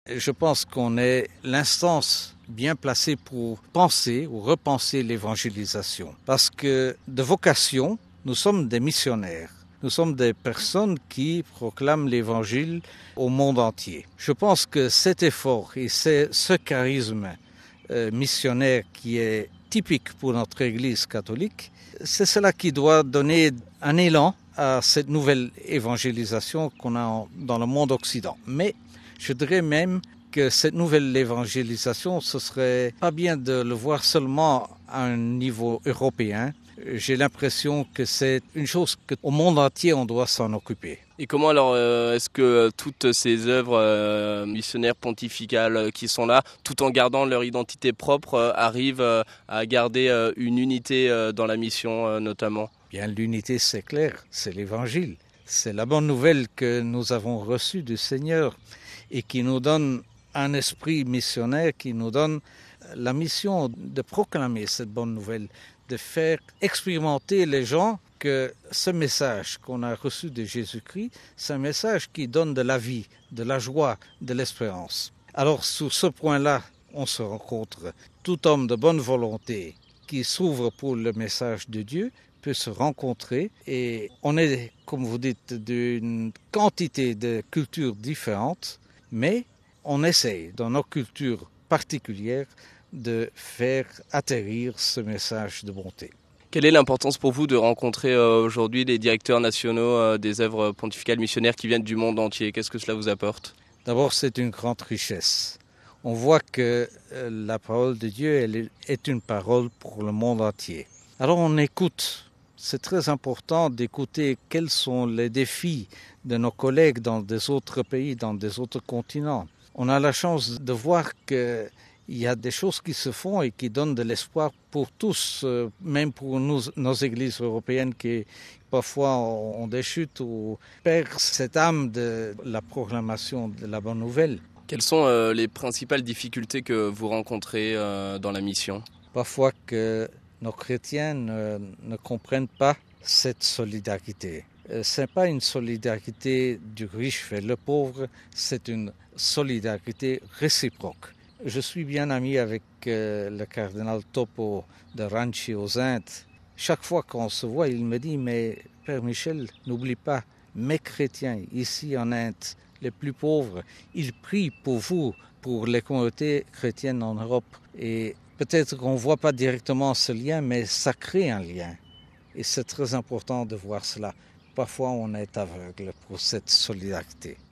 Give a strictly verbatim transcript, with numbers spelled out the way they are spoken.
Je pense qu'on est l'instance bien placée pour penser ou repenser l'évangélisation. Parce que de vocation, nous sommes des missionnaires. Nous sommes des personnes qui proclament l'évangile au monde entier. Je pense que cet effort et ce charisme euh, missionnaire qui est typique pour notre Église catholique, c'est cela qui doit donner un élan à cette nouvelle évangélisation qu'on a dans le monde occidental. Mais je dirais même que cette nouvelle évangélisation, ce serait pas bien de le voir seulement à un niveau européen. J'ai l'impression que c'est une chose qu'au monde entier, on doit s'en occuper. Et comment alors euh, est-ce que toutes ces œuvres euh, missionnaires pontificales qui sont là, tout en gardant leur identité propre, euh, arrivent euh, à garder euh, une unité euh, dans la mission euh, notamment ? Bien, l'unité, c'est clair, c'est l'évangile. C'est la bonne nouvelle que nous avons reçue du Seigneur et qui nous donne un esprit missionnaire, qui nous donne la mission de proclamer cette bonne nouvelle, de faire expérimenter les gens que ce message qu'on a reçu de Jésus-Christ, c'est un message qui donne de la vie, de la joie, de l'espérance. Alors sur ce point-là, on se rencontre. Tout homme de bonne volonté qui s'ouvre pour le message de Dieu peut se rencontrer et on est, comme vous dites, d'une quantité de cultures différentes, mais on essaye, dans nos cultures particulières, de faire atterrir ce message de bonté. Quelle est l'importance pour vous de rencontrer euh, aujourd'hui les directeurs nationaux euh, des œuvres pontificales missionnaires qui viennent du monde entier ? Qu'est-ce que cela vous apporte ? D'abord, c'est une grande richesse. On voit que euh, la parole de Dieu elle est une parole pour le monde entier. Alors on écoute. C'est très important d'écouter quels sont les défis de nos collègues dans des autres pays, dans des autres continents. On a la chance de voir qu'il y a des choses qui se font et qui donnent de l'espoir pour tous, même pour nous, nos églises européennes qui parfois ont des chutes ou perdent cette âme de la proclamation de la bonne nouvelle. Quelles sont euh, les principales difficultés que vous rencontrez euh, dans la mission ? Parfois que nos chrétiens ne, ne comprennent pas cette solidarité. Ce n'est pas une solidarité du riche vers le pauvre, c'est une solidarité réciproque. Je suis bien ami avec euh, le cardinal Topo de Ranchi aux Indes. Chaque fois qu'on se voit, il me dit « Mais Père Michel, n'oublie pas, mes chrétiens ici en Inde, les plus pauvres, ils prient pour vous, pour les communautés chrétiennes en Europe. » Et peut-être qu'on ne voit pas directement ce lien, mais ça crée un lien. Et c'est très important de voir cela. Parfois, on est aveugle pour cette solidarité.